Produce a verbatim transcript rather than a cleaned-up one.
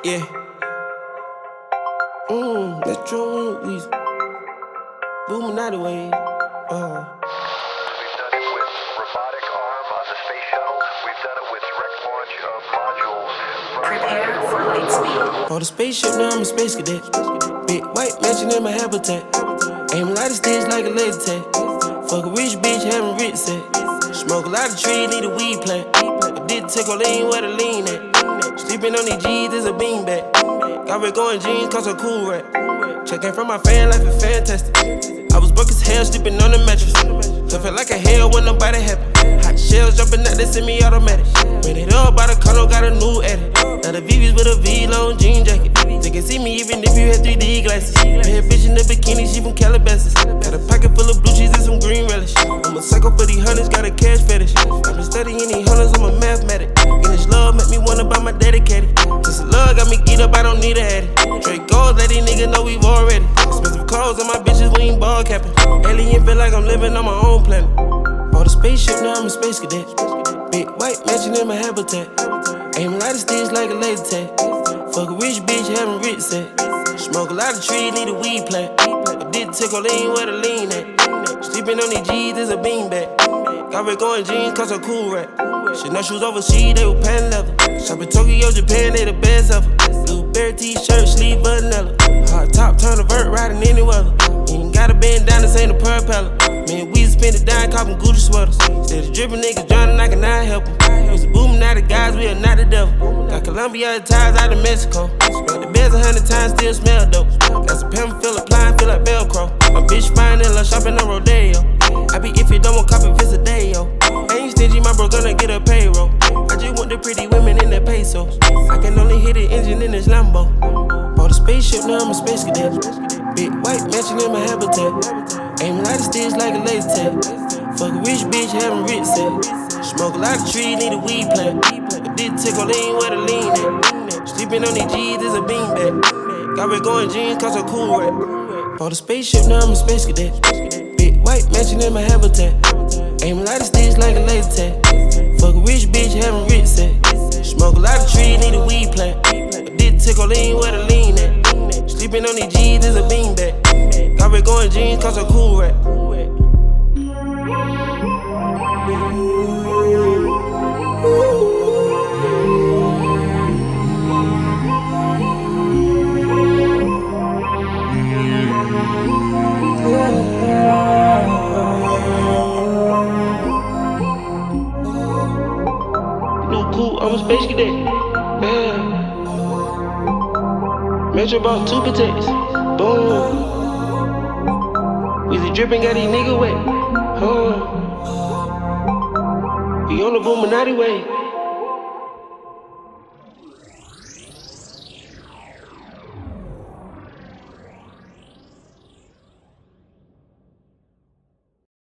Yeah. Mmm, Metro Weezy. Illuminati way. Uh. We've done it with robotic arm on the space shuttle. We've done it with direct launch of modules. Prepare for light speed. On the spaceship, now I'm a space cadet. Big white mansion in my habitat. Aim a lot of sticks like a laser tag. Fuck a rich bitch, having rich set. Smoke a lot of trees, need a weed plant. I did tickle lean where the lean at. Sleeping on these G's is a beanbag. Got red going jeans, cause a cool rap. Checking from my fan life is fantastic. I was broke as hell, sleeping on the mattress. So felt like a hell when nobody happy. Hot shells jumping out, they send me automatic. Ran it up by the condo, got a new edit. Now the V V's with a V-long jean jacket. They can see me even if you had three D glasses. Bad bitch in the bikini, she from Calabasas. Got a pocket full of blue cheese and some green relish. I'm a psycho for these hunters, got a cash fetish. I've been studying these hunters, I'm a mathematic. And this love make me wanna buy my dedicated. This love got me geeked up, I don't need a addy. Straight goals, let these niggas know we've already. Expensive clothes on my bitches, we ain't ball capping. Alien feel like I'm living on my own planet. Bought a spaceship, now I'm a space cadet. Big white mansion in my habitat. Aim a lot of sticks like a laser tag. Fuck a rich bitch, having rich set. Smoke a lot of trees, need a weed plant. I did tickle lean where the lean at. Sleeping on these G's is a beanbag. Got red going jeans, cause a cool rap. Chanel shoes overseas, they were pan leather. Shop in Tokyo, Japan, they the best ever. Blueberry t-shirt, sleeve vanilla. Hard top, turn a vert, riding any weather. You ain't gotta bend down, this ain't a propeller. Man, we spend it down, copping Gucci sweaters. Instead of dripping niggas drowning, I cannot help them. Used to booming out the guys, we are not the devil. Got Colombia ties out of Mexico. Spent the beds a hundred times, still smell dope. Got some pimp, feel applying, feel like Velcro. My bitch fine and love shopping on Rodeo. I be if you don't want copy, it's a day, yo. Ain't stingy, my bro gonna get a payroll. I just want the pretty women in the pesos. I can only hit the engine in this Lambo. Bought a spaceship, now I'm a space cadet. Big white mansion in my habitat. Aim a lot of sticks like a laser tag. Fuck a rich bitch, having rich set. Smoke a lot of trees, need a weed plant. I did tickle lean where the lean at. Sleeping on these G's is a beanbag. Got red going jeans, cause a cool rap. Bought a spaceship, now I'm a space cadet. Big white mansion in my habitat. Aim a lot of sticks like a laser tag. Fuck a rich bitch, having rich set. Smoke a lot of trees, need a weed plant. I did tickle lean where the lean at. Sleeping on these G's is a beanbag. Got red going jeans, cause a cool rap. Cool, I'm a space cadet. Yeah. Metro bought two potatoes. Boom. Weezy dripping, got these nigga wet. Huh. We on the Illuminati way.